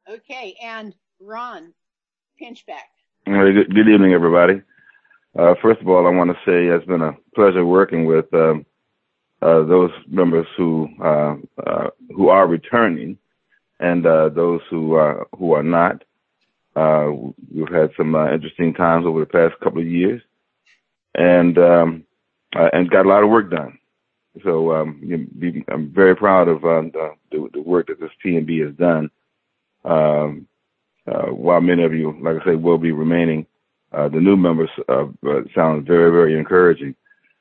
Okay, and Ron Pinchbeck. Good evening, everybody. First of all, I want to say it's been a pleasure working with those members who are returning and those who are not. We've had some interesting times over the past couple of years, and got a lot of work done. So I'm very proud of the work that this PNB has done. While many of you, like I say, will be remaining, the new members sound very, very encouraging.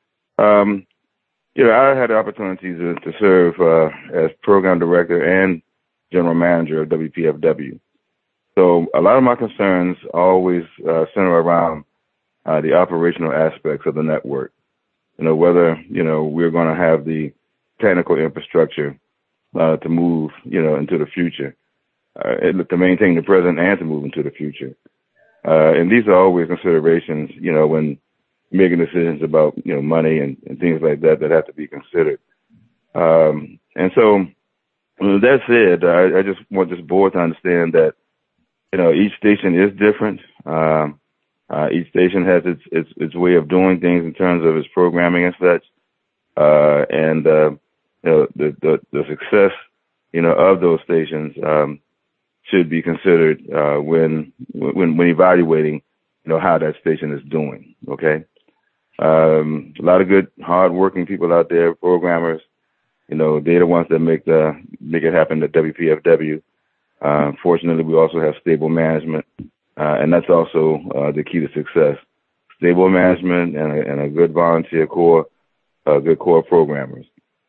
I had the opportunity to serve as program director and general manager of WPFW. So a lot of my concerns always center around the operational aspects of the network. Whether we're going to have the technical infrastructure to move into the future, to maintain the present and to move into the future. And these are always considerations, when making decisions about, money and things like that have to be considered. And so with that said, I just want this board to understand that, each station is different. Each station has its way of doing things in terms of its programming and such. And the success, of those stations, should be considered, when evaluating, how that station is doing. Okay. A lot of good, hard-working people out there, programmers. They're the ones that make it happen at WPFW. Fortunately, we also have stable management, and that's also the key to success. Stable management and a good volunteer core, good core programmers.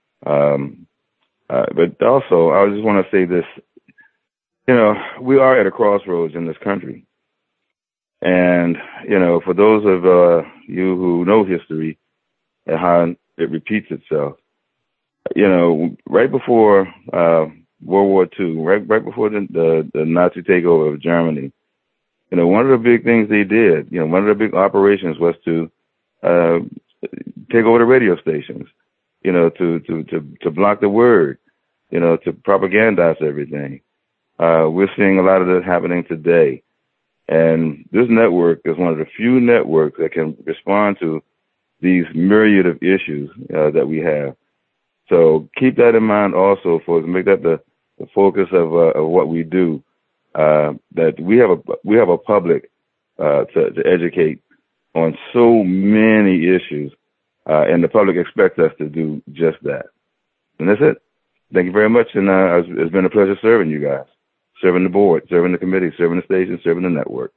But also, I just want to say this. We are at a crossroads in this country. And, for those of you who know history and how it repeats itself, right before World War II, right before the Nazi takeover of Germany, one of the big things they did, one of the big operations was to take over the radio stations, to block the word, to propagandize everything. We're seeing a lot of that happening today. And this network is one of the few networks that can respond to these myriad of issues that we have. So keep that in mind also, folks. Make that the focus of what we do. That we have a public to educate on so many issues, and the public expects us to do just that. And that's it. Thank you very much, and it's been a pleasure serving you guys. Serving the board, serving the committee, serving the station, serving the network.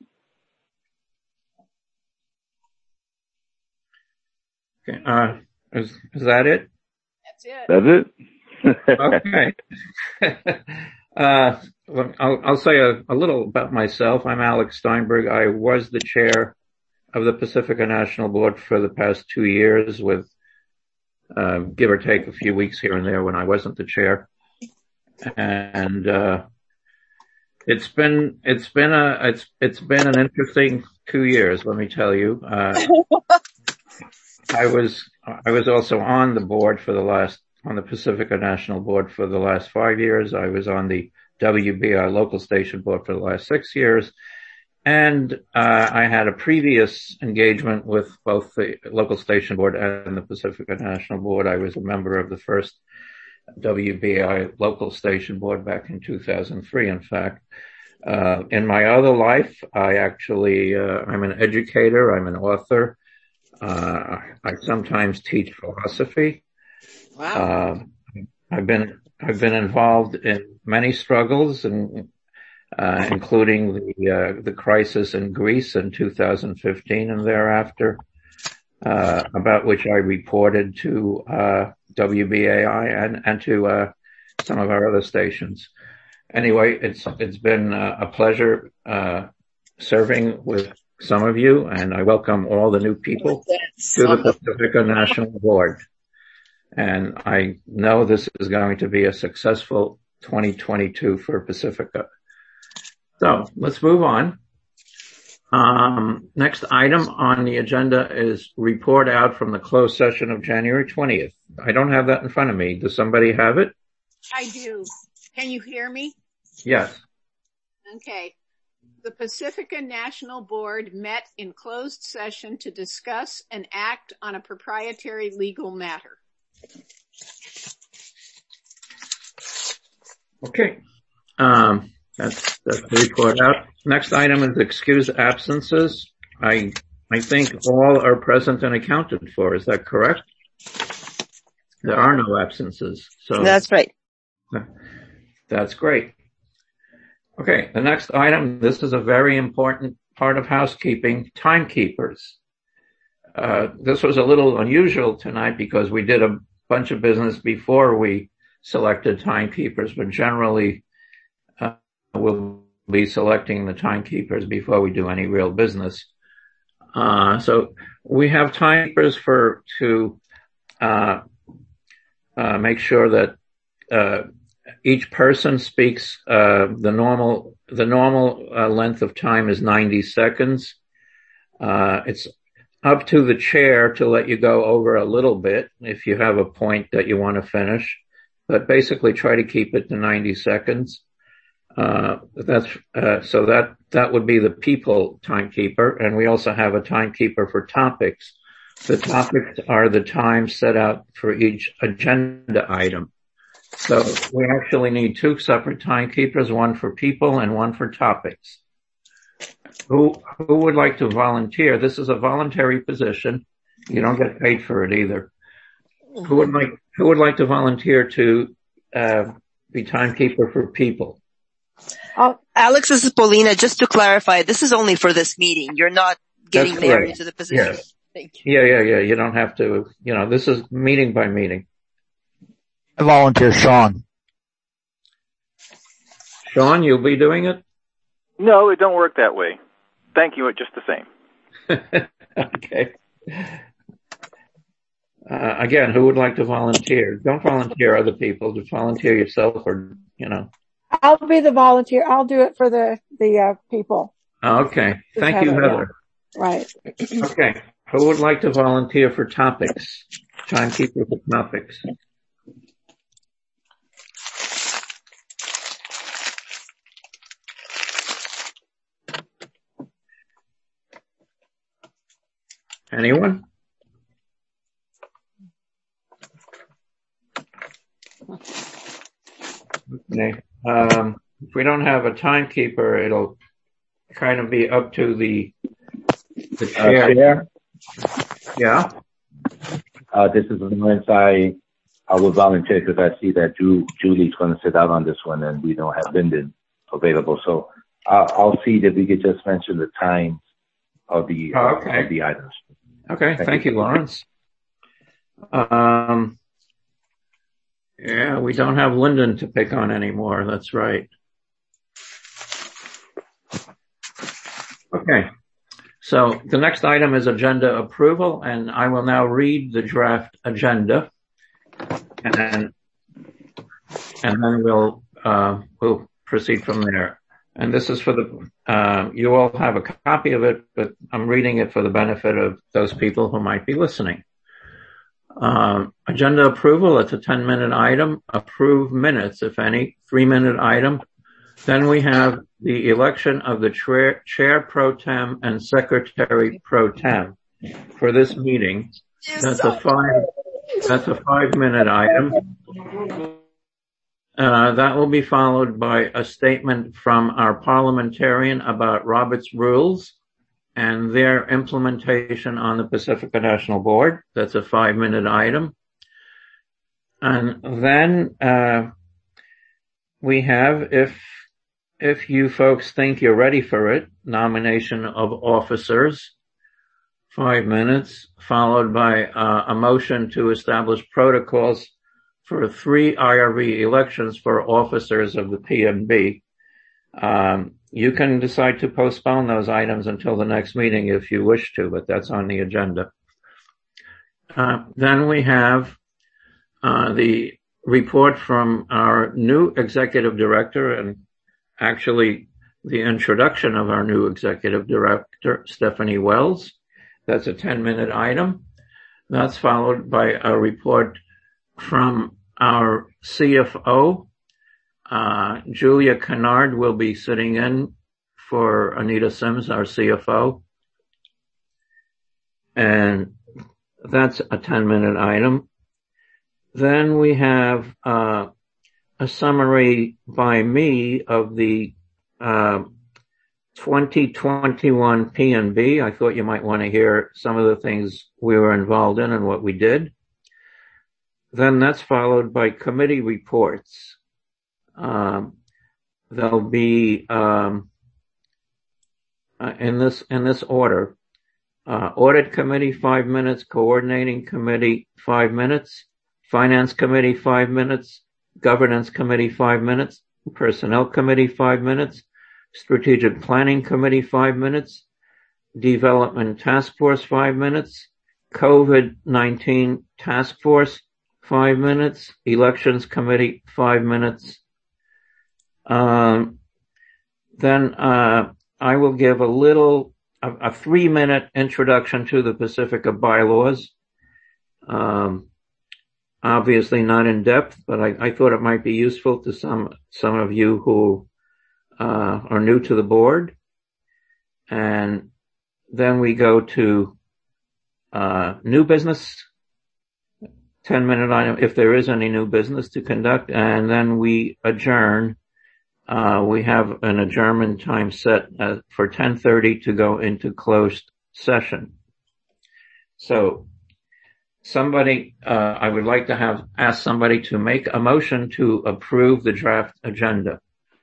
Okay. Is that it? That's it. Okay. I'll say a little about myself. I'm Alex Steinberg. I was the chair of the Pacifica National Board for the past 2 years, with give or take a few weeks here and there when I wasn't the chair. And it's been an interesting 2 years, let me tell you. I was also on the board on the Pacifica National Board for the last 5 years. I was on the WBI local station board for the last 6 years. And I had a previous engagement with both the local station board and the Pacifica National Board. I was a member of the first WBI local station board back in 2003, in fact. In my other life, I'm an educator, I'm an author. I sometimes teach philosophy. Wow. I've been involved in many struggles, and including the crisis in Greece in 2015 and thereafter, about which I reported to WBAI and to some of our other stations. Anyway, it's been a pleasure serving with some of you, and I welcome all the new people to the Pacifica National Board. And I know this is going to be a successful 2022 for Pacifica. So let's move on. Next item on the agenda is report out from the closed session of January 20th. I don't have that in front of me. Does somebody have it? I do. Can you hear me? Yes. Okay. The Pacifica National Board met in closed session to discuss and act on a proprietary legal matter. Okay. That's the report out. Next item is excused absences. I think all are present and accounted for. Is that correct? There are no absences. So that's right. That's great. Okay, the next item, this is a very important part of housekeeping, timekeepers. This was a little unusual tonight because we did a bunch of business before we selected timekeepers, but generally we'll be selecting the timekeepers before we do any real business. So we have timekeepers to make sure that each person speaks. The normal length of time is 90 seconds. It's up to the chair to let you go over a little bit if you have a point that you want to finish, but basically try to keep it to 90 seconds. So that would be the people timekeeper, and we also have a timekeeper for topics. The topics are the times set out for each agenda item. So we actually need two separate timekeepers, one for people and one for topics. Who would like to volunteer? This is a voluntary position. You don't get paid for it either. Who would like to volunteer to be timekeeper for people? Alex, this is Paulina. Just to clarify, this is only for this meeting. You're not getting married into the position. Yes. Thank you. Yeah. You don't have to, this is meeting by meeting. I volunteer Sean. Sean, you'll be doing it? No, it don't work that way. Thank you, just the same. Okay. Again, who would like to volunteer? Don't volunteer other people. Just volunteer yourself or, I'll be the volunteer. I'll do it for the people. Okay. Thank you, Heather. Yeah. Right. Okay. Who would like to volunteer for topics? Timekeeper for topics. Anyone? Okay. If we don't have a timekeeper, it'll kind of be up to the chair. Chair? Yeah. This is Lawrence. I will volunteer because I see that Julie's going to sit out on this one and we don't have Lyndon available. So I'll see that we could just mention the times of the items. Okay. Thank you, Lawrence. Yeah, we don't have Lyndon to pick on anymore. That's right. Okay. So the next item is agenda approval, and I will now read the draft agenda, and then we'll proceed from there. And this is for you all have a copy of it, but I'm reading it for the benefit of those people who might be listening. Agenda approval, it's a 10-minute item. Approve minutes, if any, 3-minute item. Then we have the election of the chair pro tem and secretary pro tem for this meeting. That's a 5-minute item. That will be followed by a statement from our parliamentarian about Robert's rules and their implementation on the Pacifica National Board. That's a 5-minute item. And then we have, if you folks think you're ready for it, nomination of officers, 5 minutes, followed by a motion to establish protocols for 3 IRV elections for officers of the PNB. You can decide to postpone those items until the next meeting if you wish to, but that's on the agenda. Then we have the report from our new executive director, and actually the introduction of our new executive director, Stephanie Wells. That's a 10-minute item. That's followed by a report from our CFO, Julia Kennard will be sitting in for Anita Sims, our CFO. And that's a 10-minute item. Then we have a summary by me of the 2021 P&B. I thought you might want to hear some of the things we were involved in and what we did. Then that's followed by committee reports. There'll be in this order: Audit Committee 5 minutes, Coordinating Committee 5 minutes, Finance Committee 5 minutes, Governance Committee 5 minutes, Personnel Committee 5 minutes, Strategic Planning Committee 5 minutes, Development Task Force 5 minutes, COVID-19 Task Force 5 minutes, Elections Committee 5 minutes. Then I will give a 3-minute introduction to the Pacifica bylaws. Obviously not in depth, but I thought it might be useful to some of you who are new to the board. And then we go to new business, 10-minute item, if there is any new business to conduct, and then we adjourn. We have an adjournment time set for 10:30 to go into closed session. So I would like to ask somebody to make a motion to approve the draft agenda.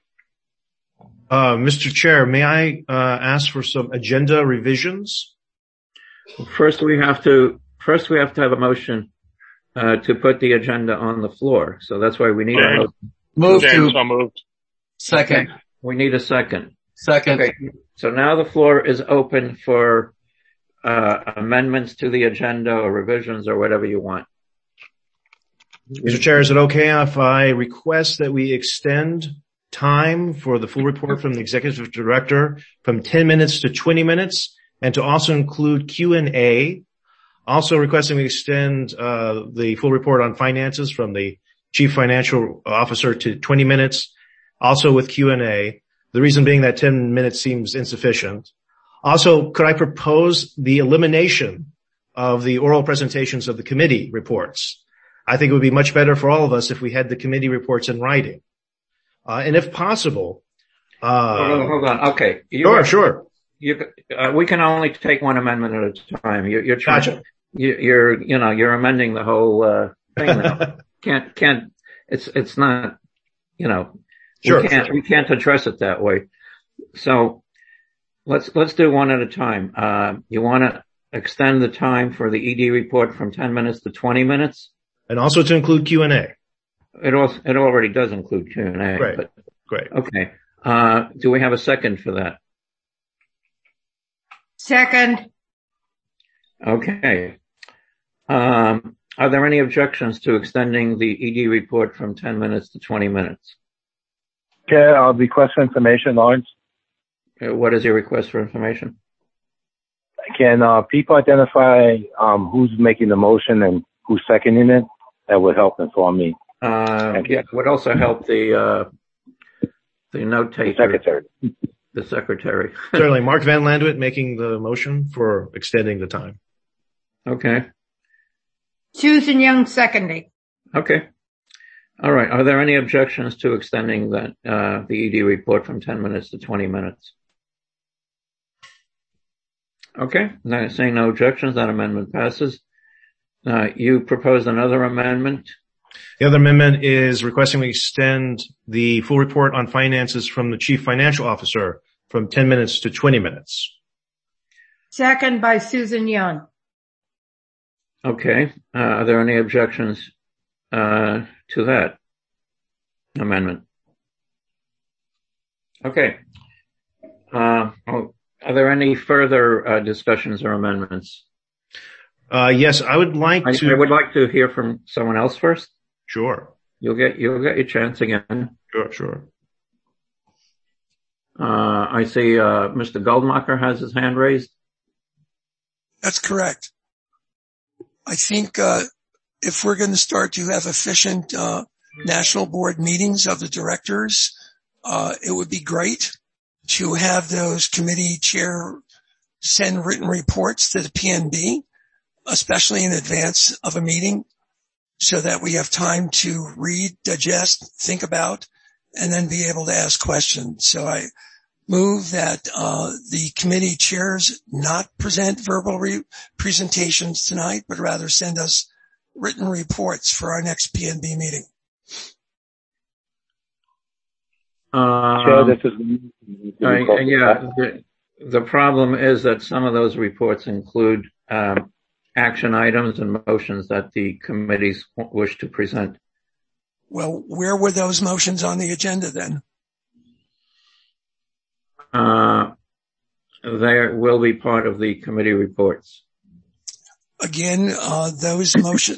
Mr. Chair, may I ask for some agenda revisions? First we have to have a motion to put the agenda on the floor. So that's why we need a motion. Moved. Second. Okay. We need a second. Second. Okay. So now the floor is open for amendments to the agenda or revisions or whatever you want. Mr. Chair, is it okay if I request that we extend time for the full report from the executive director from 10 minutes to 20 minutes and to also include Q&A? Also requesting we extend the full report on finances from the chief financial officer to 20 minutes, also with Q&A. The reason being that 10 minutes seems insufficient. Also, could I propose the elimination of the oral presentations of the committee reports? I think it would be much better for all of us if we had the committee reports in writing. And if possible, hold on. Okay. Sure. We can only take one amendment at a time. You're trying. Gotcha. You're amending the whole thing now. Can't. It's not. Sure. We can't address it that way. So let's do one at a time. You want to extend the time for the ED report from 10 minutes to 20 minutes, and also to include Q&A. It already does include Q&A. Great. Okay. Do we have a second for that? Second. Okay. Are there any objections to extending the ED report from 10 minutes to 20 minutes? Okay, I'll request for information, Lawrence. What is your request for information? Can people identify who's making the motion and who's seconding it? That would help inform me. It would also help the note taker. The secretary. Certainly. Mark Van Landwit making the motion for extending the time. Okay. Susan Young seconding. Okay. All right. Are there any objections to extending the ED report from 10 minutes to 20 minutes? Okay. Saying no objections, that amendment passes. You proposed another amendment. The other amendment is requesting we extend the full report on finances from the chief financial officer from 10 minutes to 20 minutes. Second by Susan Young. Okay. Are there any objections to that amendment? Okay. Are there any further discussions or amendments? Yes, I would like to. I would like to hear from someone else first. Sure. You'll get your chance again. Sure. I see Mr. Goldmacher has his hand raised. That's correct. I think if we're going to start to have efficient national board meetings of the directors. It would be great to have those committee chair send written reports to the PNB, especially in advance of a meeting, so that we have time to read, digest, think about, and then be able to ask questions. So I move that the committee chairs not present verbal presentations tonight, but rather send us written reports for our next PNB meeting. Chair, this is the problem is that some of those reports include action items and motions that the committees wish to present. Well, where were those motions on the agenda then? They will be part of the committee reports. Again, those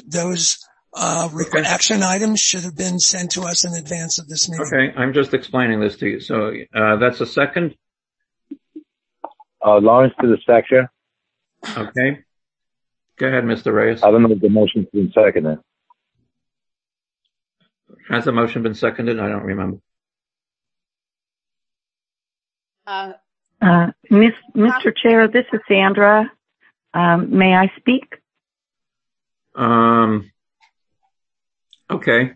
action items should have been sent to us in advance of this meeting. Okay, I'm just explaining this to you. So that's a second? Lawrence to the second. Okay. Go ahead, Mr. Reyes. I don't know if the motion's been seconded. Has the motion been seconded? I don't remember. Mr. Chair, this is Sandra. May I speak? Okay.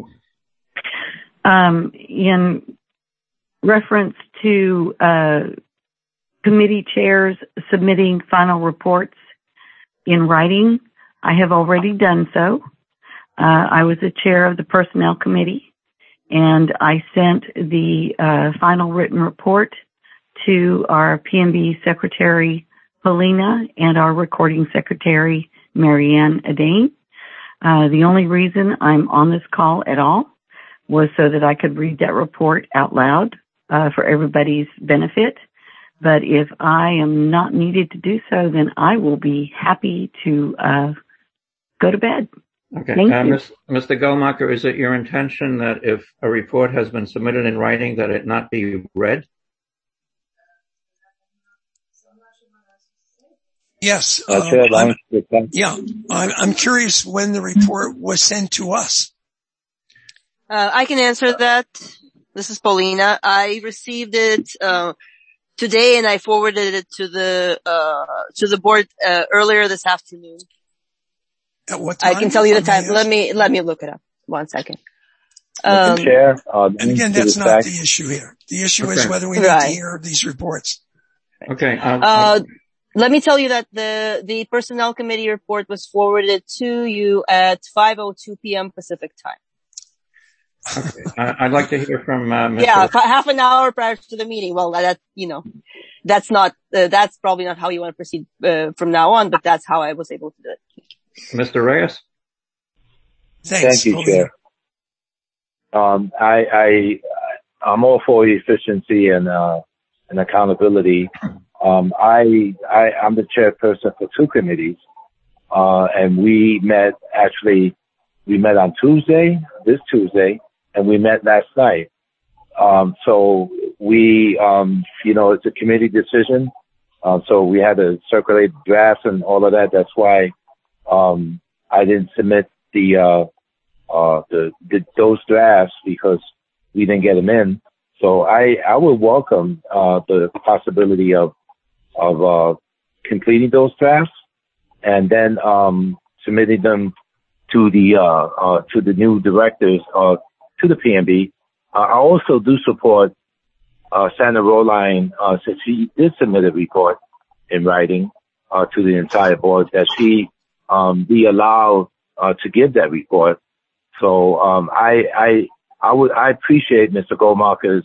In reference to committee chairs submitting final reports in writing, I have already done so. I was the chair of the Personnel Committee, and I sent the final written report to our PNB Secretary, Paulina, and our Recording Secretary, Marianne Adane. The only reason I'm on this call at all was so that I could read that report out loud for everybody's benefit. But if I am not needed to do so, then I will be happy to go to bed. Okay. Thank you. Mr. Goldmacher, is it your intention that if a report has been submitted in writing that it not be read? Yes. I'm curious when the report was sent to us. I can answer that. This is Paulina. I received it today, and I forwarded it to the board earlier this afternoon. At what time? I can tell you the time. Let me look it up. 1 second. Chair, and again, that's not the issue here. The issue is whether we need to hear these reports. Okay. Let me tell you that the Personnel Committee report was forwarded to you at 5:02 p.m. Pacific time. Okay. I'd like to hear from Mr. Yeah, half an hour prior to the meeting. Well, that's probably not how you want to proceed from now on, but that's how I was able to do it. Mr. Reyes? Thanks, Thank you, Chair. I'm all for efficiency and accountability. I'm the chairperson for two committees, and we met on this Tuesday, and we met last night. So we, it's a committee decision. So we had to circulate drafts and all of that. That's why, I didn't submit those drafts because we didn't get them in. So I would welcome, the possibility of completing those drafts and then, submitting them to the new directors, to the PNB. I also do support, Sandra Roline, since she did submit a report in writing, to the entire board, that she, be allowed, to give that report. So, I appreciate Mr. Goldmacher's,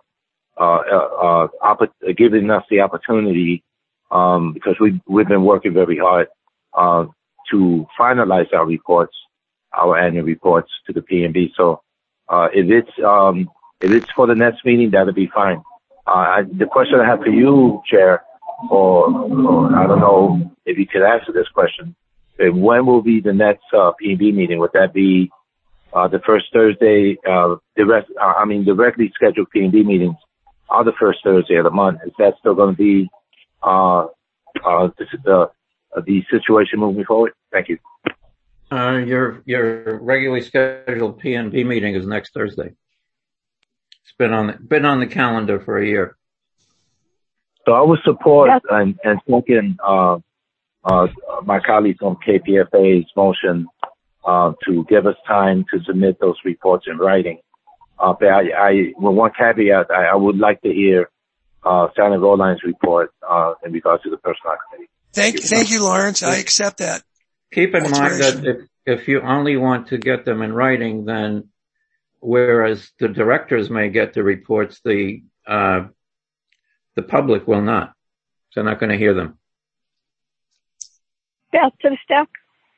giving us the opportunity, because we've been working very hard, to finalize our reports, our annual reports to the PNB. So, if it's for the next meeting, that'll be fine. The question I have for you, Chair, or I don't know if you could answer this question. When will be the next PNB meeting? Would that be the first Thursday? Directly scheduled PNB meetings are the first Thursday of the month. Is that still going to be the situation moving forward? Thank you. Your regularly scheduled PNB meeting is next Thursday. It's been on the calendar for a year. So I would support and second my colleague from KPFA's motion to give us time to submit those reports in writing. But with one caveat, I would like to hear Sally Rowline's report in regards to the personnel committee. Thank you, Lawrence. I accept that. Keep in mind that if you only want to get them in writing, then whereas the directors may get the reports, the public will not. They're not going to hear them. Beth to the staff.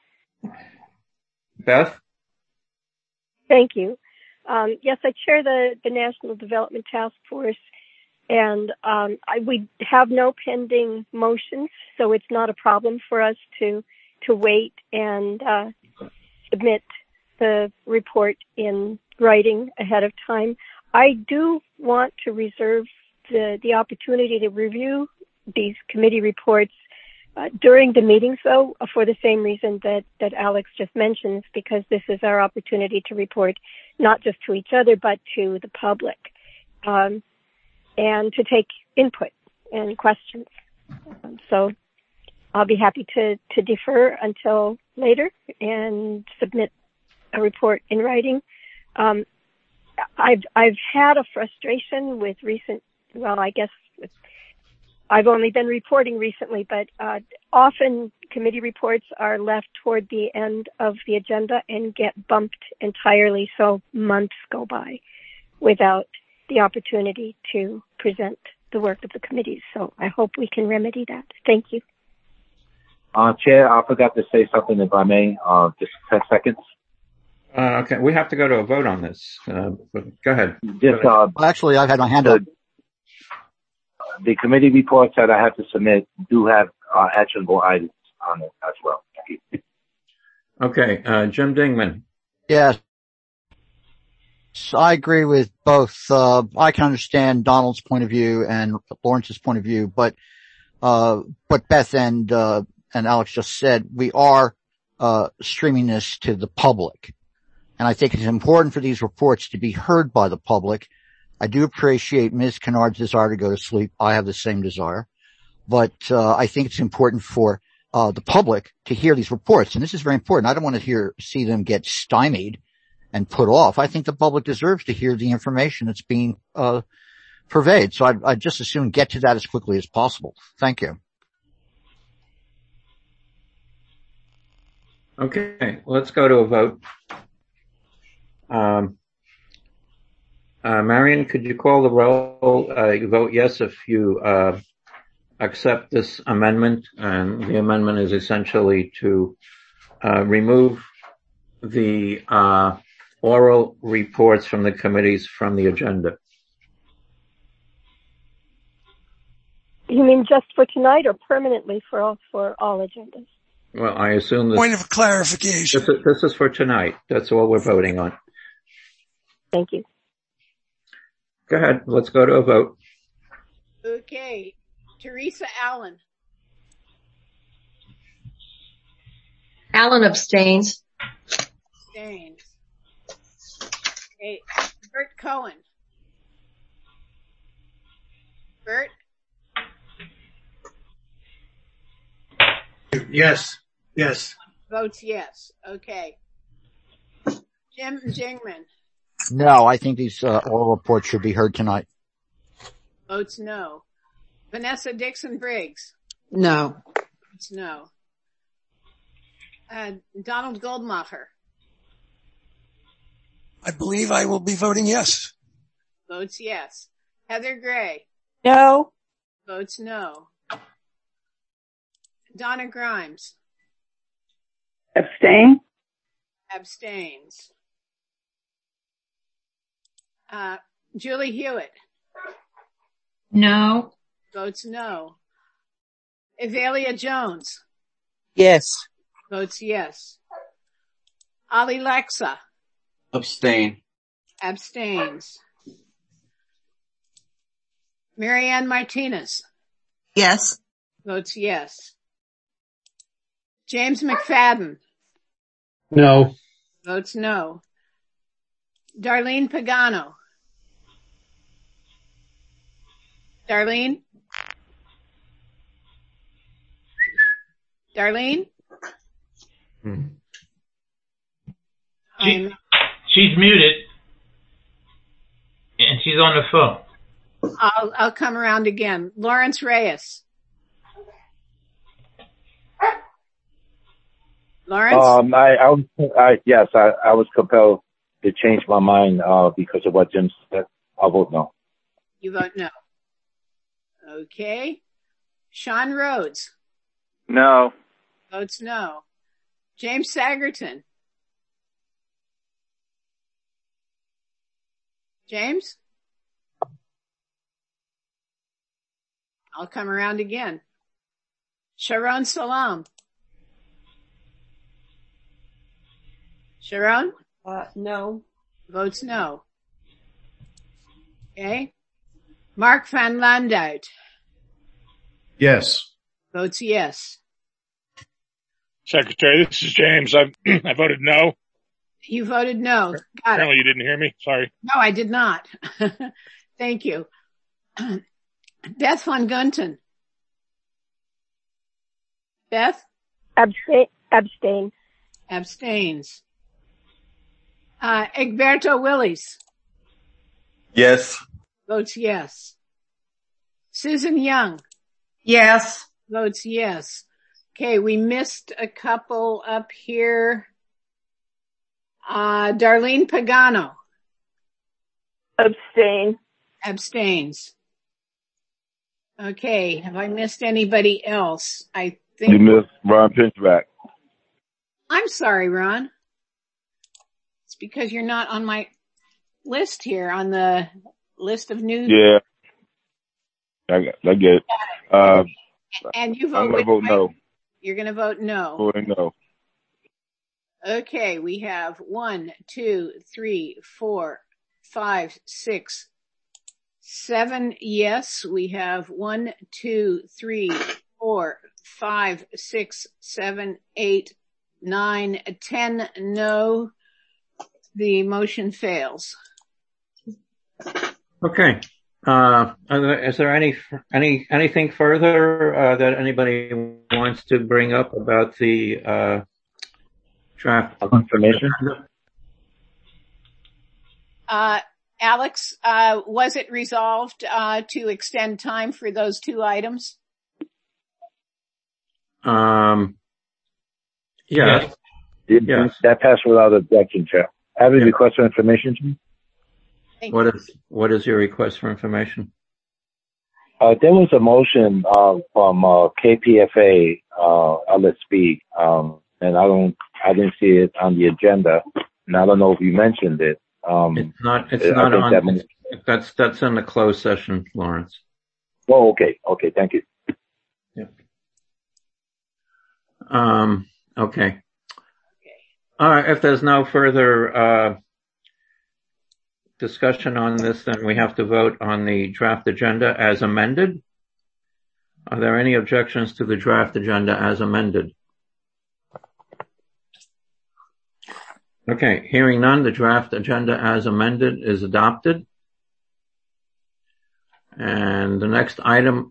Beth? Thank you. Yes, I chair the National Development Task Force, and we have no pending motions, so it's not a problem for us to wait and submit the report in writing ahead of time. I do want to reserve the opportunity to review these committee reports during the meetings, though, for the same reason that Alex just mentioned, because this is our opportunity to report not just to each other, but to the public, and to take input and questions. So I'll be happy to defer until later and submit a report in writing. I've had a frustration with I've only been reporting recently, but often committee reports are left toward the end of the agenda and get bumped entirely, so months go by without the opportunity to present the work of the committees. So I hope we can remedy that. Thank you. Chair, I forgot to say something, if I may, just 10 seconds. Okay, we have to go to a vote on this. But go ahead. Actually, I've had my hand up. The committee reports that I have to submit do have actionable items on it as well. Okay, Jim Dingman. Yes. I agree with both. I can understand Donald's point of view and Lawrence's point of view, but Beth and Alex just said, we are streaming this to the public. And I think it's important for these reports to be heard by the public. I do appreciate Ms. Kennard's desire to go to sleep. I have the same desire. But I think it's important for the public to hear these reports. And this is very important. I don't want to see them get stymied and put off. I think the public deserves to hear the information that's being purveyed. So I'd just as soon get to that as quickly as possible. Thank you. Okay, let's go to a vote. Marion, could you call the roll? You vote yes if you accept this amendment, and the amendment is essentially to remove the oral reports from the committees from the agenda. You mean just for tonight or permanently for all agendas? Well, I assume this... Point of clarification. This is for tonight. That's all we're voting on. Thank you. Go ahead. Let's go to a vote. Okay. Teresa Allen. Allen abstains. Abstains. Okay. Bert Cohen. Bert? Yes. Yes. Votes yes. Okay. Jim Jingman. No, I think these oral reports should be heard tonight. Votes no. Vanessa Dixon Briggs. No. Votes no. Donald Goldmacher. I believe I will be voting yes. Votes yes. Heather Gray. No. Votes no. Donna Grimes. Abstain. Abstains. Julie Hewitt. No. Votes no. Evalia Jones. Yes. Votes yes. Ali Lexa. Abstain. Abstains. Marianne Martinez. Yes. Votes yes. James McFadden. No. Votes no. Darlene Pagano. Darlene? Darlene? She's muted, and she's on the phone. I'll come around again. Lawrence Reyes. Lawrence? I was compelled to change my mind because of what Jim said. I'll vote no. You vote no. Okay. Sean Rhodes. No. Votes no. James Sagerton. James? I'll come around again. Sharon Salam. Sharon? No. Votes no. Okay. Mark van Landout. Yes. Votes yes. Secretary, this is James. I voted no. You voted no. Got Apparently it. you didn't hear me. Sorry. No, I did not. Thank you. Beth von Gunten. Beth? Abstain. Abstains. Egberto Willis. Yes. Votes yes. Susan Young. Yes. Votes yes. Okay, we missed a couple up here. Darlene Pagano. Abstains. Okay, have I missed anybody else? I think You missed Ron Pinchback. I'm sorry, Ron. It's because you're not on my list here, on the list of news. Yeah. I get it. And you I'm vote going to vote no. You're going to vote no. Voting no. Okay, we have 1, 2, 3, 4, 5, 6, 7 yes. We have 1, 2, 3, 4, 5, 6, 7, 8, 9, 10 no. The motion fails. Okay. Is there anything further that anybody wants to bring up about the draft information? Alex, was it resolved to extend time for those two items? Yes. Yes. That passed without objection, Chair. I have a request for information, Jim. What is your request for information? There was a motion from KPFA, LSB, and I didn't see it on the agenda, and I don't know if you mentioned it. It's not on. That's in the closed session, Lawrence. Oh, okay. Okay, thank you. Yeah. Okay. All right. If there's no further discussion on this, then we have to vote on the draft agenda as amended. Are there any objections to the draft agenda as amended? Okay, hearing none, the draft agenda as amended is adopted. And the next item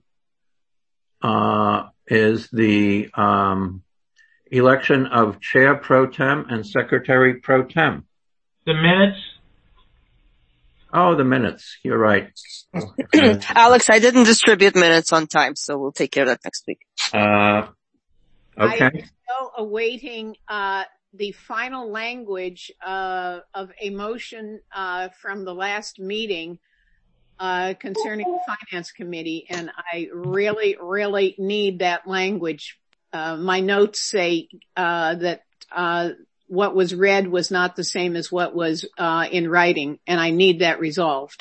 is the election of Chair Pro Tem and Secretary Pro Tem. The minutes? Oh, the minutes. You're right. Alex, I didn't distribute minutes on time, so we'll take care of that next week. Okay. I'm still awaiting the final language of a motion from the last meeting concerning the Finance Committee, and I really, really need that language. My notes say that what was read was not the same as what was in writing, and I need that resolved.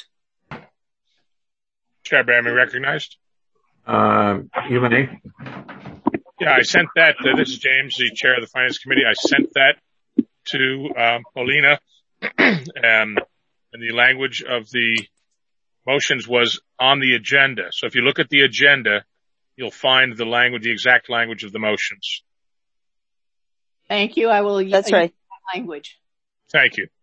Chair Behrman recognized. You may. Yeah, I sent that. This is James, the chair of the Finance Committee. I sent that to Paulina, and the language of the motions was on the agenda. So if you look at the agenda, you'll find the language, the exact language of the motions. Thank you. I will. That's right. language. Thank you.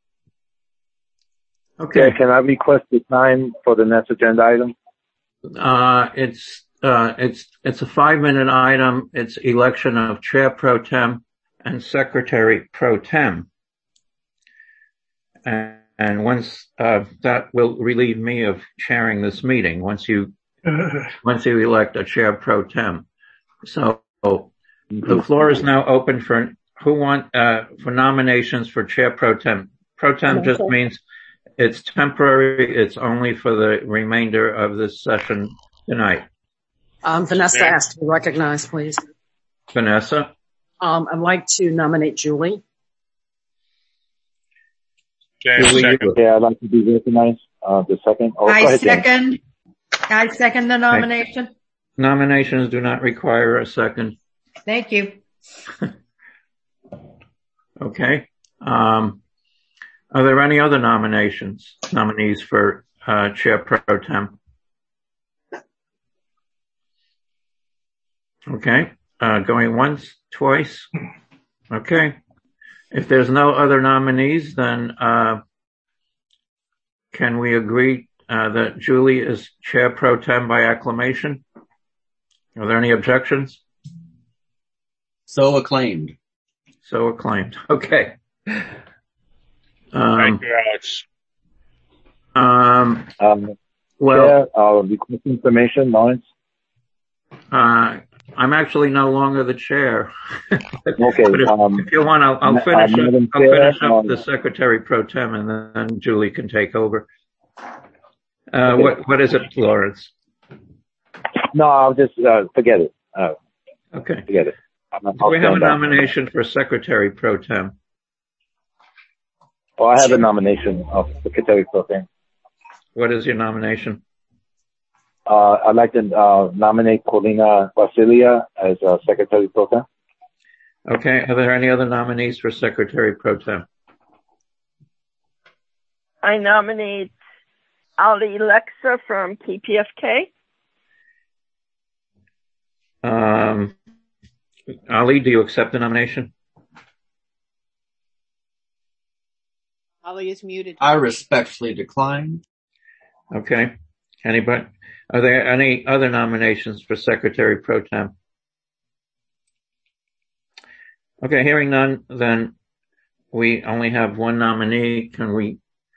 Okay. Yeah, can I request the time for the next agenda item? It's a 5-minute item. It's election of chair pro tem and secretary pro tem. And once, that will relieve me of chairing this meeting once you elect a chair pro tem. So the floor is now open for for nominations for chair pro tem. Pro tem just means it's temporary. It's only for the remainder of this session tonight. Vanessa asked to be recognized, please. Vanessa? I'd like to nominate Julie. Julie, yeah, I'd like to be recognized. The second. Oh, I second the nomination. Okay. Nominations do not require a second. Thank you. Okay. Are there any other nominees for chair pro tem? Okay. Going once, twice. Okay. If there's no other nominees, then can we agree that Julie is chair pro tem by acclamation? Are there any objections? So acclaimed. So acclaimed. Okay. Thank you, Alex. Well, request information, Lawrence. I'm actually no longer the chair. Okay. If you want, I'll finish up the secretary pro tem, and then Julie can take over. What is it, Lawrence? No, I'll just forget it. Okay. Forget it. We have a nomination for secretary pro tem. Oh, I have a nomination of secretary pro tem. What is your nomination? I'd like to nominate Paulina Basilia as secretary pro tem. Okay. Are there any other nominees for secretary pro tem? I nominate Ali Lexa from PPFK. Ali, do you accept the nomination? Ali is muted. I respectfully decline. Okay. Anybody? Are there any other nominations for secretary pro tem? Okay, hearing none, then we only have one nominee. Can we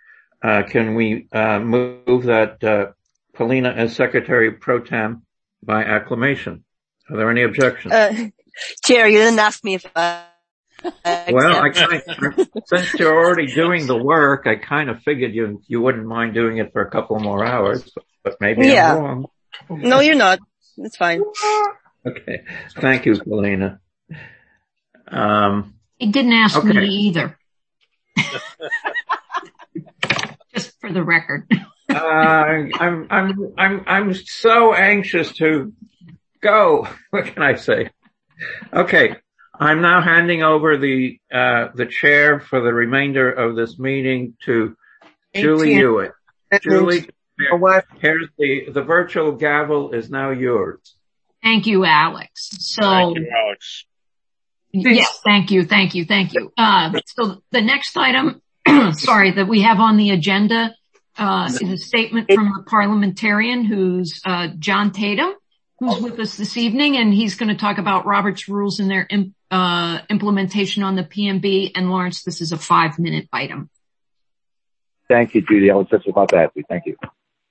move that Paulina as secretary pro tem by acclamation? Are there any objections? Chair, you didn't ask me if well, since you're already doing the work, I kind of figured you wouldn't mind doing it for a couple more hours, but maybe I'm wrong. No, you're not. It's fine. Okay. Thank you, Paulina. He didn't ask me either. Just for the record. I'm so anxious to go. What can I say? Okay. I'm now handing over the chair for the remainder of this meeting to Julie Hewitt. Julie, here's the virtual gavel is now yours. Thank you, Alex. Thank you, Alex. Yes, thank you. So the next item, that we have on the agenda, is a statement from a parliamentarian who's, John Tatum, who's with us this evening, and he's going to talk about Robert's rules and their implementation on the PMB. And Lawrence, this is a 5-minute item. Thank you, Judy. I was just about to ask you. Thank you.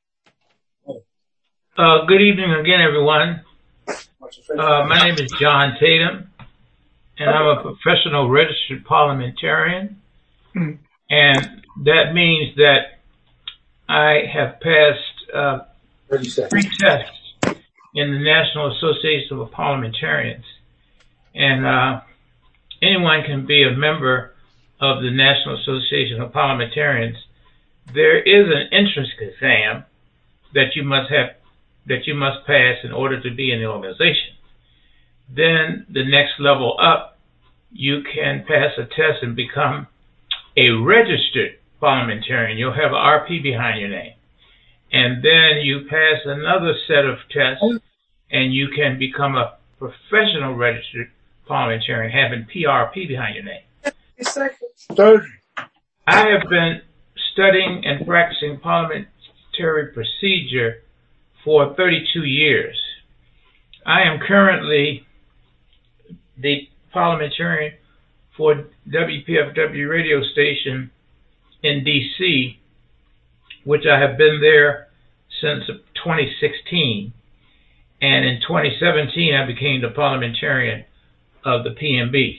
Good evening again, everyone. My name is John Tatum, and I'm a professional registered parliamentarian. And that means that I have passed 3 tests in the National Association of Parliamentarians. And anyone can be a member of the National Association of Parliamentarians. There is an entrance exam that you must pass in order to be in the organization. Then the next level up, you can pass a test and become a registered parliamentarian. You'll have an RP behind your name. And then you pass another set of tests and you can become a professional registered parliamentarian having PRP behind your name. I have been studying and practicing parliamentary procedure for 32 years. I am currently the parliamentarian for WPFW radio station in D.C., which I have been there since 2016. And in 2017, I became the parliamentarian of the PMB.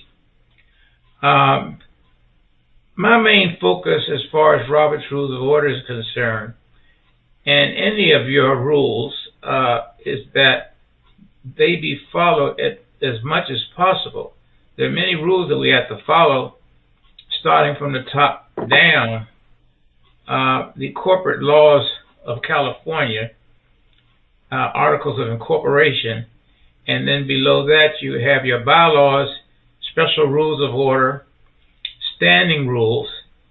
My main focus as far as Robert's Rules of Order is concerned, and any of your rules, is that they be followed as much as possible. There are many rules that we have to follow, starting from the top down. The corporate laws of California, articles of incorporation, and then below that you have your bylaws, special rules of order, standing rules,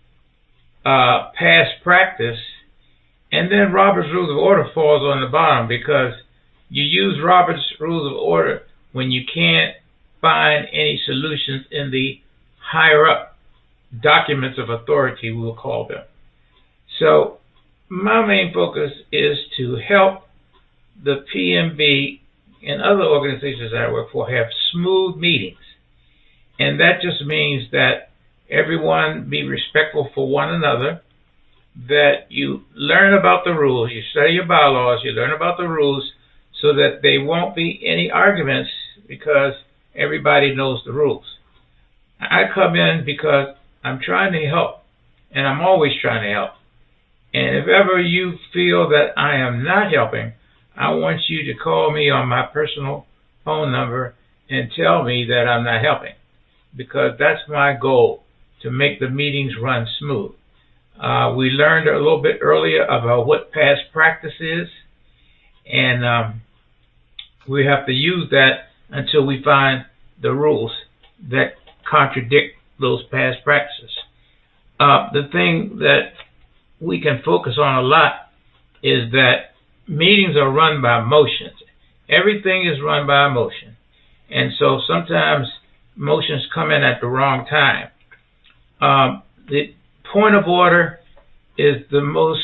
past practice, and then Robert's Rules of Order falls on the bottom, because you use Robert's Rules of Order when you can't find any solutions in the higher up documents of authority, we will call them. So my main focus is to help the PMB and other organizations that I work for have smooth meetings. And that just means that everyone be respectful for one another, that you learn about the rules, you study your bylaws, you learn about the rules, so that there won't be any arguments, because everybody knows the rules. I come in because I'm trying to help, and I'm always trying to help. And if ever you feel that I am not helping, I want you to call me on my personal phone number and tell me that I'm not helping, because that's my goal, to make the meetings run smooth. We learned a little bit earlier about what past practice is, and we have to use that until we find the rules that contradict those past practices. The thing that we can focus on a lot is that meetings are run by motions. Everything is run by motion. And so sometimes motions come in at the wrong time. The point of order is the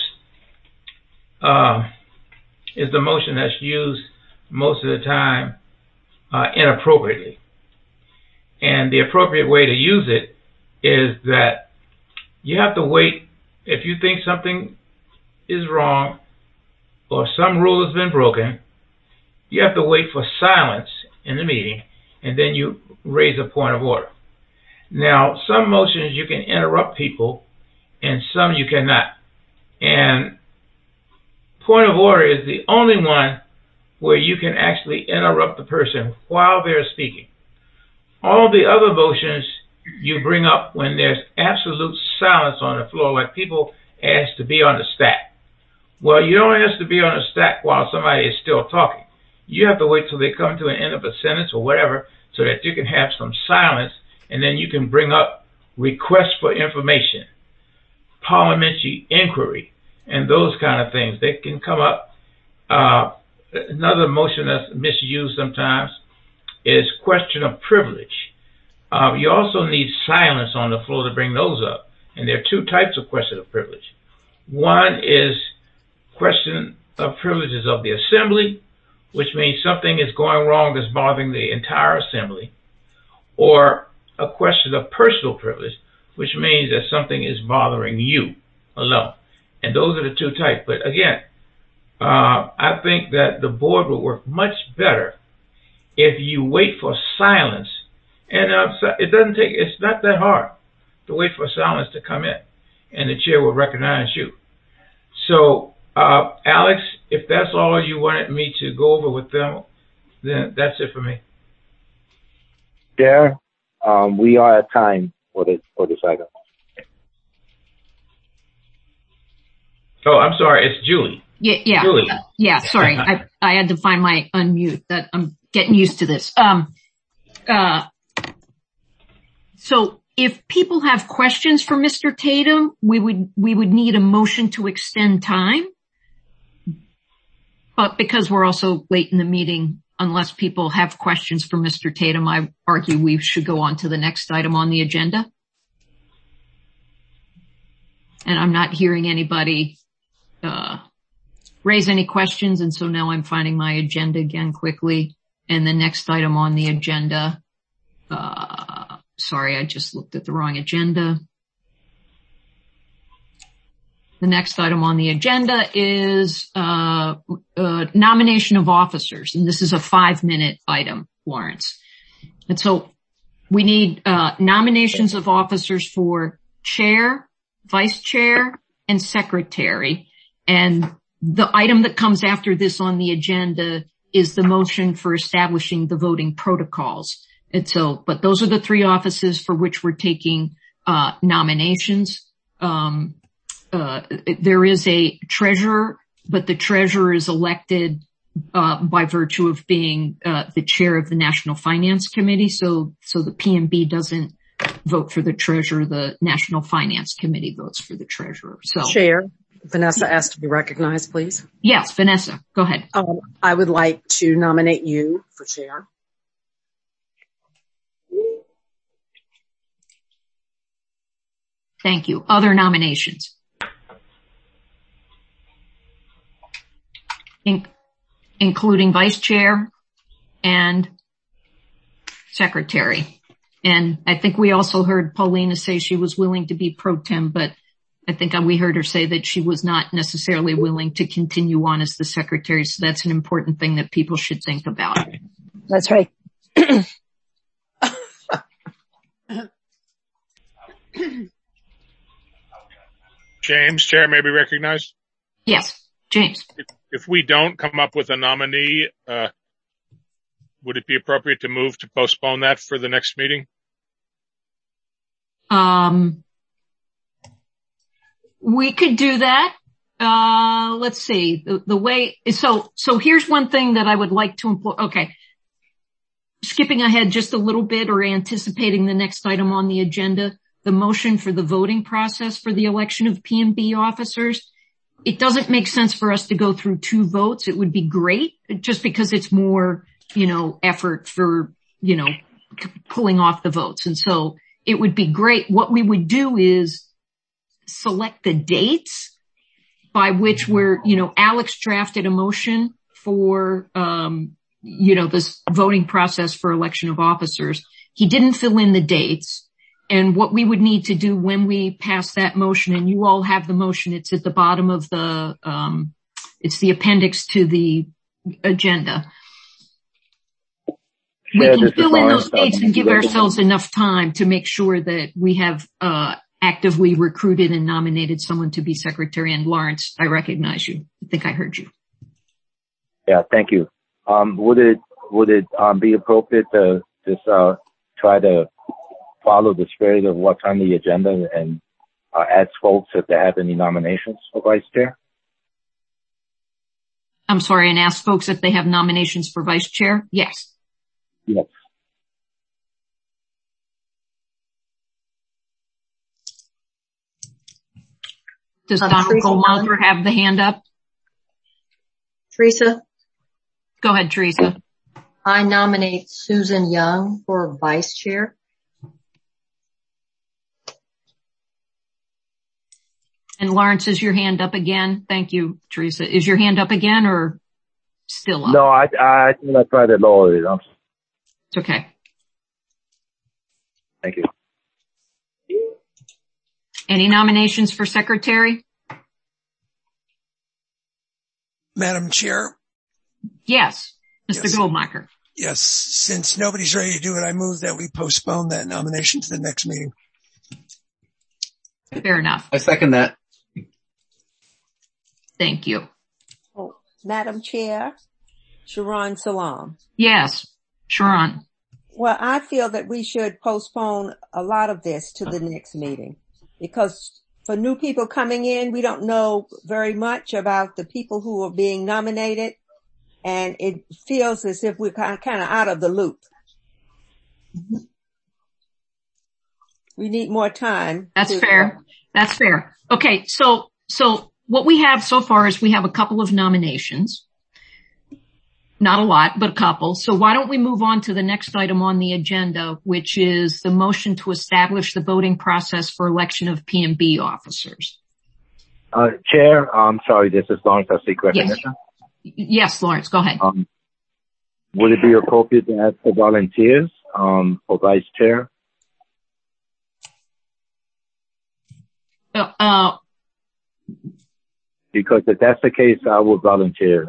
motion that's used most of the time inappropriately. And the appropriate way to use it is that you have to wait. If you think something is wrong or some rule has been broken, you have to wait for silence in the meeting, and then you raise a point of order. Now, some motions you can interrupt people, and some you cannot. And point of order is the only one where you can actually interrupt the person while they're speaking. All the other motions you bring up when there's absolute silence on the floor, like people ask to be on the stack. Well, you don't ask to be on the stack while somebody is still talking. You have to wait till they come to an end of a sentence or whatever, so that you can have some silence, and then you can bring up requests for information, parliamentary inquiry, and those kind of things. They can come up. Another motion that's misused sometimes is question of privilege. You also need silence on the floor to bring those up. And there are two types of question of privilege. One is question of privileges of the assembly, which means something is going wrong that's bothering the entire assembly, or a question of personal privilege, which means that something is bothering you alone. And those are the two types. But again, I think that the board would work much better if you wait for silence. And it's not that hard to wait for silence to come in, and the chair will recognize you. So, Alex, if that's all you wanted me to go over with them, then that's it for me. Chair, we are at time for this item. Oh, I'm sorry, it's Julie. Yeah. Julie. Sorry, I had to find my unmute. That I'm getting used to this. So if people have questions for Mr. Tatum, we would need a motion to extend time. But because we're also late in the meeting, unless people have questions for Mr. Tatum, I argue we should go on to the next item on the agenda. And I'm not hearing anybody raise any questions, and so now I'm finding my agenda again quickly. And the next item on the agenda, sorry, I just looked at the wrong agenda. The next item on the agenda is nomination of officers, and this is a 5-minute item, Lawrence. And so we need nominations of officers for chair, vice chair, and secretary. And the item that comes after this on the agenda is the motion for establishing the voting protocols. And so, but those are the 3 offices for which we're taking nominations. There is a treasurer, but the treasurer is elected by virtue of being the chair of the National Finance Committee. So the PMB doesn't vote for the treasurer. The National Finance Committee votes for the treasurer. So Chair, Vanessa asked to be recognized, please. Yes, Vanessa, go ahead. I would like to nominate you for chair. Thank you. Other nominations? Including vice chair and secretary. And I think we also heard Paulina say she was willing to be pro tem, but I think we heard her say that she was not necessarily willing to continue on as the secretary. So that's an important thing that people should think about. That's right. James, chair may be recognized. Yes, James. If we don't come up with a nominee, would it be appropriate to move to postpone that for the next meeting? We could do that. Let's see. The way, so here's one thing that I would like to employ. Okay. Skipping ahead just a little bit or anticipating the next item on the agenda, the motion for the voting process for the election of PMB officers. It doesn't make sense for us to go through 2 votes. It would be great just because it's more, effort for, pulling off the votes. And so it would be great. What we would do is select the dates by which Alex drafted a motion for, this voting process for election of officers. He didn't fill in the dates. And what we would need to do when we pass that motion, and you all have the motion, it's at the bottom of it's the appendix to the agenda. We can fill in those dates and give ourselves enough time to make sure that we have actively recruited and nominated someone to be secretary. And Lawrence, I recognize you. I think I heard you. Yeah, thank you. Would it be appropriate to just try to follow the spirit of what's on the agenda and ask folks if they have any nominations for vice chair? I'm sorry, and ask folks if they have nominations for vice chair? Yes. Yes. Does Donald Goldmalter have the hand up? Teresa? Go ahead, Teresa. I nominate Susan Young for vice chair. And Lawrence, is your hand up again? Thank you, Teresa. Is your hand up again or still up? No, I think I tried to lower it. It's okay. Thank you. Any nominations for secretary? Madam Chair? Yes, Mr. Yes. Goldmacher. Yes, since nobody's ready to do it, I move that we postpone that nomination to the next meeting. Fair enough. I second that. Thank you. Oh, Madam Chair, Sharon Salam. Yes, Sharon. Well, I feel that we should postpone a lot of this to the next meeting because for new people coming in, we don't know very much about the people who are being nominated, and it feels as if we're kind of out of the loop. We need more time. That's fair. That's fair. Okay, so what we have so far is we have a couple of nominations. Not a lot, but a couple. So why don't we move on to the next item on the agenda, which is the motion to establish the voting process for election of PMB officers. Chair, I'm sorry, this is Lawrence. I seek recognition. Yes, Lawrence, go ahead. Would it be appropriate to ask for volunteers for vice chair? Because if that's the case, I would volunteer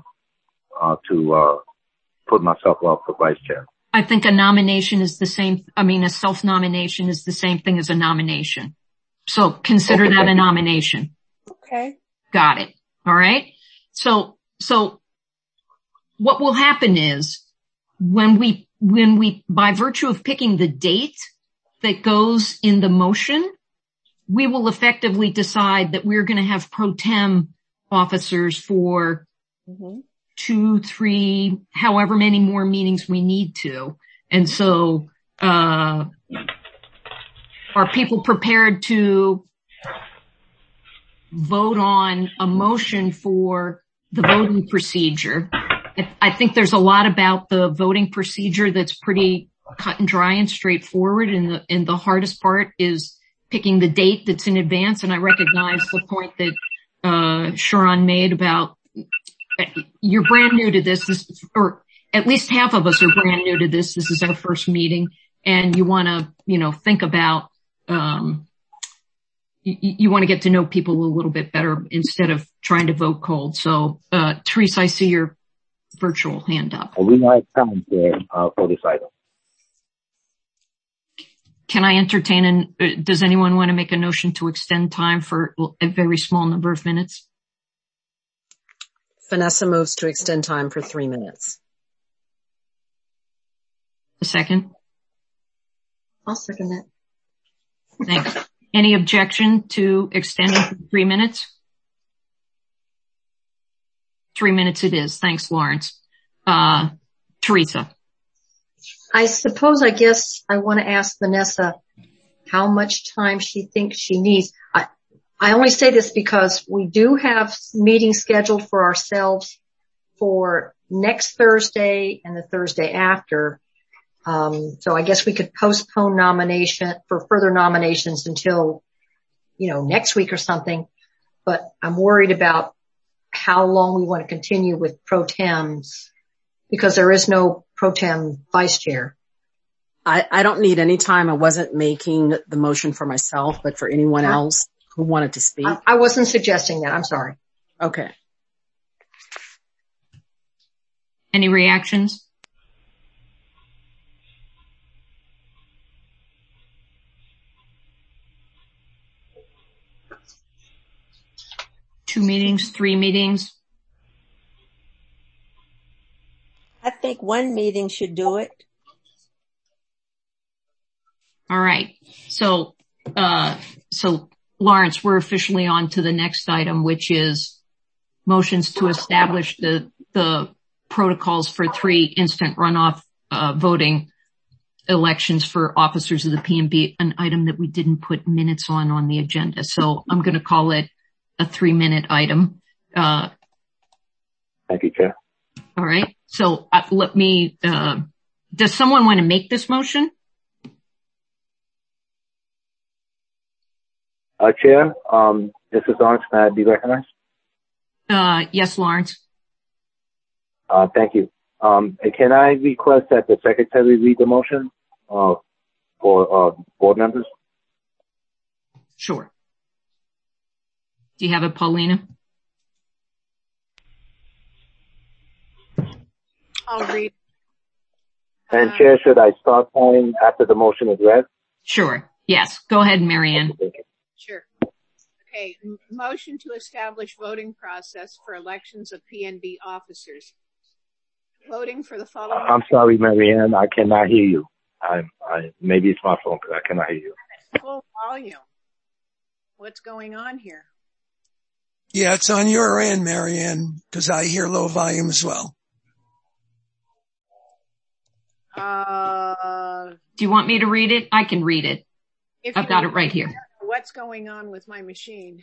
to put myself up for vice chair. I think a nomination is the same. I mean, a self-nomination is the same thing as a nomination. So consider that a nomination. Okay. Got it. All right. So what will happen is when we, by virtue of picking the date that goes in the motion, we will effectively decide that we're going to have pro tem officers for 2, 3, however many more meetings we need to. And so, are people prepared to vote on a motion for the voting procedure? I think there's a lot about the voting procedure that's pretty cut and dry and straightforward. And the hardest part is picking the date that's in advance. And I recognize the point that, Sharon made about you're brand new to this, or at least half of us are brand new to this. This is our first meeting, and you want to, think about, you want to get to know people a little bit better instead of trying to vote cold. So, Teresa, I see your virtual hand up. We might have time for this item. Can I entertain does anyone want to make a notion to extend time for a very small number of minutes? Vanessa moves to extend time for 3 minutes. A second? I'll second that. Thanks. Any objection to extending for 3 minutes? 3 minutes it is. Thanks, Lawrence. Teresa. I guess I want to ask Vanessa how much time she thinks she needs. I only say this because we do have meetings scheduled for ourselves for next Thursday and the Thursday after. So I guess we could postpone further nominations until, next week or something. But I'm worried about how long we want to continue with pro tems because there is no pro tem vice chair. I don't need any time. I wasn't making the motion for myself, but for anyone else who wanted to speak. I wasn't suggesting that. I'm sorry. Okay. Any reactions? Two meetings, 3 meetings? I think 1 meeting should do it. All right. So Lawrence, we're officially on to the next item, which is motions to establish the protocols for 3 instant runoff, voting elections for officers of the PNB, an item that we didn't put minutes on the agenda. So I'm going to call it a 3-minute item. Thank you, Chair. All right. So let me, does someone want to make this motion? Chair, this is Lawrence. May I be recognized? Yes, Lawrence. Thank you. Can I request that the secretary read the motion for board members? Sure. Do you have it, Paulina? I'll read. And Chair, should I start time after the motion is read? Sure. Yes. Go ahead, Marianne. Sure. Okay. Motion to establish voting process for elections of PNB officers. Voting for the following. I'm sorry, Marianne. I cannot hear you. Maybe it's my phone, but I cannot hear you. Full volume. What's going on here? Yeah, it's on your end, Marianne, because I hear low volume as well. Do you want me to read it? I can read it. I've got it right here. What's going on with my machine?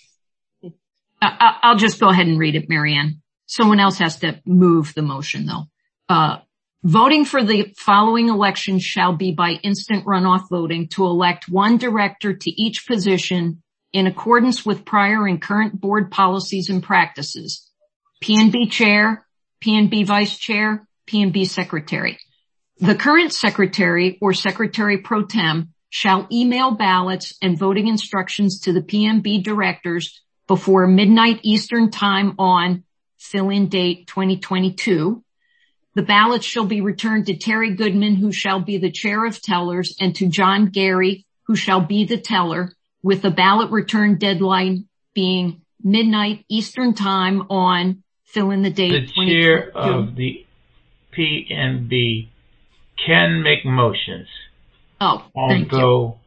I'll just go ahead and read it, Marianne. Someone else has to move the motion, though. Voting for the following election shall be by instant runoff voting to elect 1 director to each position in accordance with prior and current board policies and practices. P&B chair, P&B vice chair, P&B secretary. The current secretary or secretary pro tem shall email ballots and voting instructions to the P&B directors before midnight Eastern time on fill-in date 2022. The ballots shall be returned to Terry Goodman, who shall be the chair of tellers, and to John Gary, who shall be the teller, with the ballot return deadline being midnight Eastern time on fill-in the date. The chair of the P&B can make motions. Oh, thank you. Although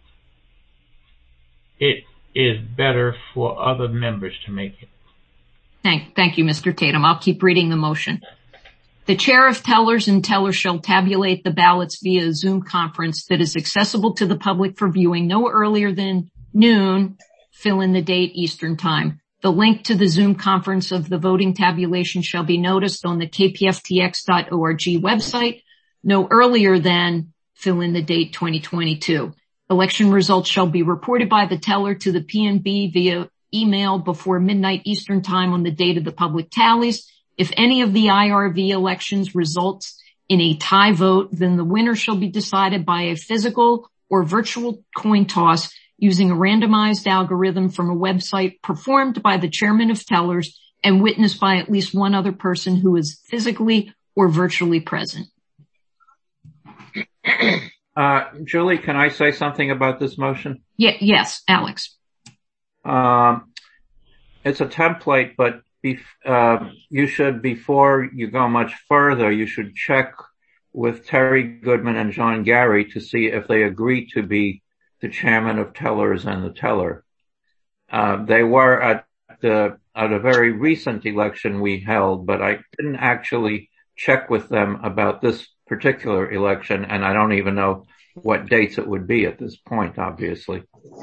it is better for other members to make it. Thank you, Mr. Tatum. I'll keep reading the motion. The chair of tellers and tellers shall tabulate the ballots via Zoom conference that is accessible to the public for viewing no earlier than noon, fill in the date Eastern time. The link to the Zoom conference of the voting tabulation shall be noticed on the kpftx.org website no earlier than fill in the date 2022. Election results shall be reported by the teller to the P&B via email before midnight Eastern time on the date of the public tallies. If any of the IRV elections results in a tie vote, then the winner shall be decided by a physical or virtual coin toss using a randomized algorithm from a website performed by the chairman of tellers and witnessed by at least one other person who is physically or virtually present. Julie, can I say something about this motion? Yes, Alex. It's a template, but you should, before you go much further, you should check with Terry Goodman and John Gary to see if they agree to be the chairman of tellers and the teller. They were at a very recent election we held, but I didn't actually check with them about this particular election, and I don't even know what dates it would be at this point, obviously.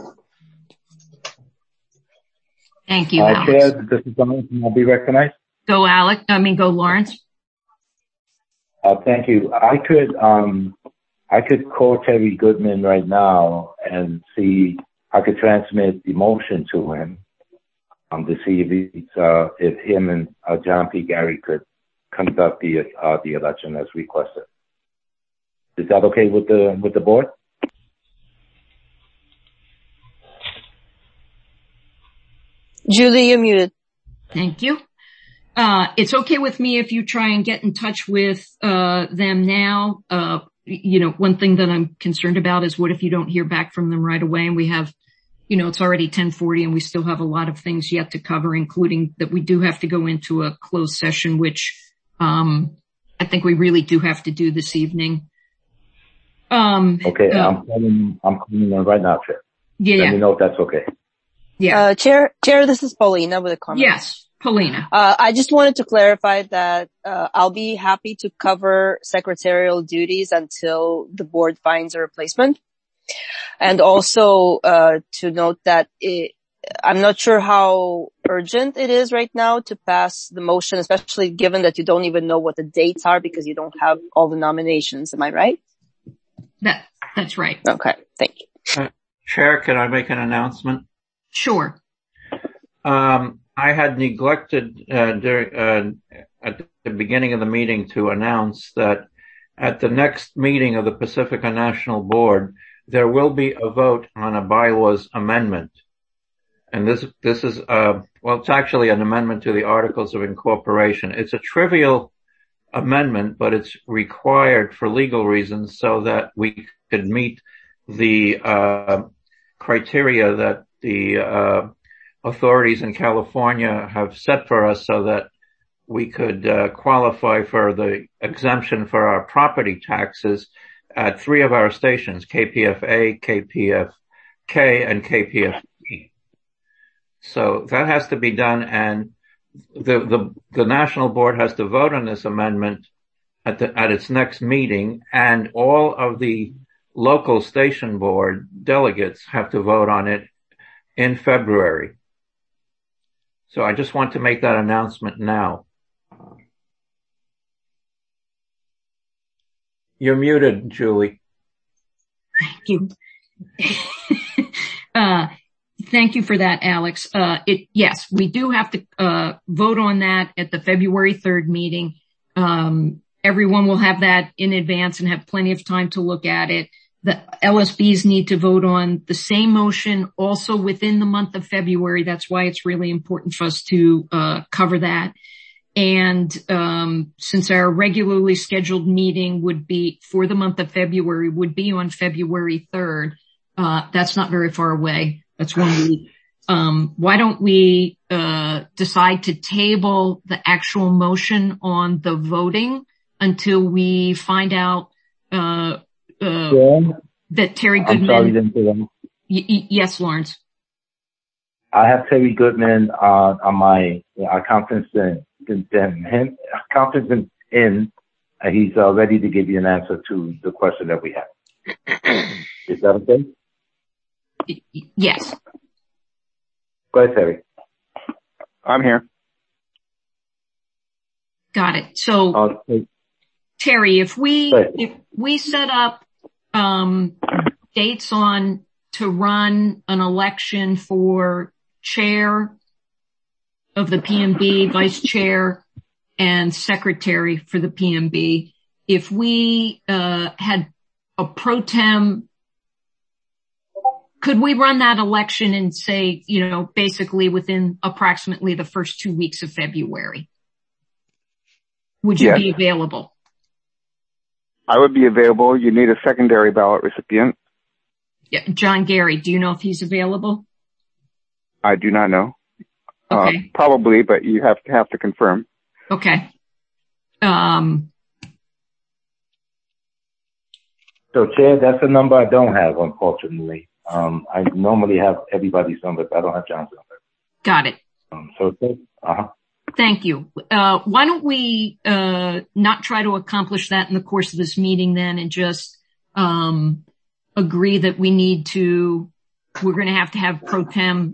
Thank you, Alex. Chair, this is Lawrence, and I'll be recognized. Go, Lawrence. Thank you. I could call Terry Goodman right now and see, I could transmit the motion to him, to see if him and John P. Gary could conduct the election as requested. Is that okay with the board? Julie, you're muted. Thank you. It's okay with me if you try and get in touch with them now. One thing that I'm concerned about is what if you don't hear back from them right away and we have, it's already 10:40 and we still have a lot of things yet to cover, including that we do have to go into a closed session, which I think we really do have to do this evening. Okay, I'm calling them right now, Chair. Yeah. Let me know if that's okay. Yeah. Chair, this is Paulina with a comment. Yes, Paulina. I just wanted to clarify that I'll be happy to cover secretarial duties until the board finds a replacement. And also to note that I'm not sure how urgent it is right now to pass the motion, especially given that you don't even know what the dates are because you don't have all the nominations. Am I right? That's right. Okay, thank you. Chair, can I make an announcement? Sure. I had neglected at the beginning of the meeting to announce that at the next meeting of the Pacifica National Board, there will be a vote on a bylaws amendment. And this is, it's actually an amendment to the Articles of Incorporation. It's a trivial amendment, but it's required for legal reasons so that we could meet the criteria that the authorities in California have set for us so that we could qualify for the exemption for our property taxes at 3 of our stations, KPFA, KPFK, and KPFB. So that has to be done, and the National Board has to vote on this amendment at its next meeting, and all of the local station board delegates have to vote on it in February. So I just want to make that announcement now. You're muted, Julie. Thank you. Thank you for that, Alex. Yes, we do have to vote on that at the February 3rd meeting. Everyone will have that in advance and have plenty of time to look at it. The LSBs need to vote on the same motion also within the month of February. That's why it's really important for us to cover that. And since our regularly scheduled meeting would be for the month of February would be on February 3rd, that's not very far away. That's 1 week. Why don't we decide to table the actual motion on the voting until we find out that Terry Goodman. I'm sorry, yes, Lawrence. I have Terry Goodman on my confidence in he's ready to give you an answer to the question that we have. Is that okay? Yes. Go ahead, Terry. I'm here. Got it. So, Terry, if we set up dates on to run an election for chair of the PMB, vice chair, and secretary for the PMB, if we had a pro tem, could we run that election and say, basically within approximately the first 2 weeks of February? Would you be available? I would be available. You need a secondary ballot recipient. Yeah, John Gary, do you know if he's available? I do not know. Okay. Probably, but you have to confirm. Okay. So, Chair, that's a number I don't have, unfortunately. I normally have everybody's number, but I don't have John's number. Got it. Uh-huh. Thank you. Why don't we not try to accomplish that in the course of this meeting then and just agree that we're going to have pro tem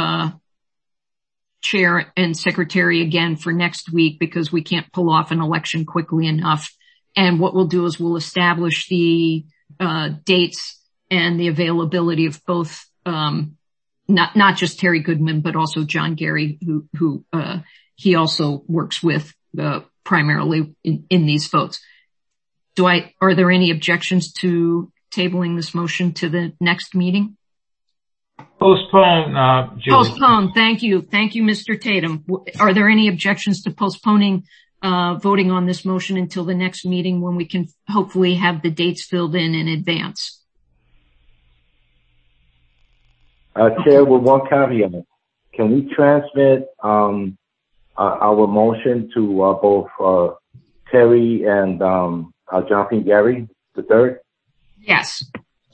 chair and secretary again for next week because we can't pull off an election quickly enough. And what we'll do is we'll establish the dates and the availability of both not just Terry Goodman, but also John Gary, who he also works with primarily in these votes. Are there any objections to tabling this motion to the next meeting? Postpone, Julie. Postpone. Thank you. Thank you, Mr. Tatum. Are there any objections to postponing voting on this motion until the next meeting when we can hopefully have the dates filled in advance? Chair, with one caveat, can we transmit our motion to both Terry and Jonathan Gary III? Yes.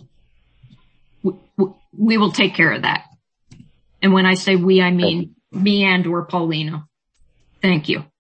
We will take care of that. And when I say we, I mean me and or Paulina. Thank you.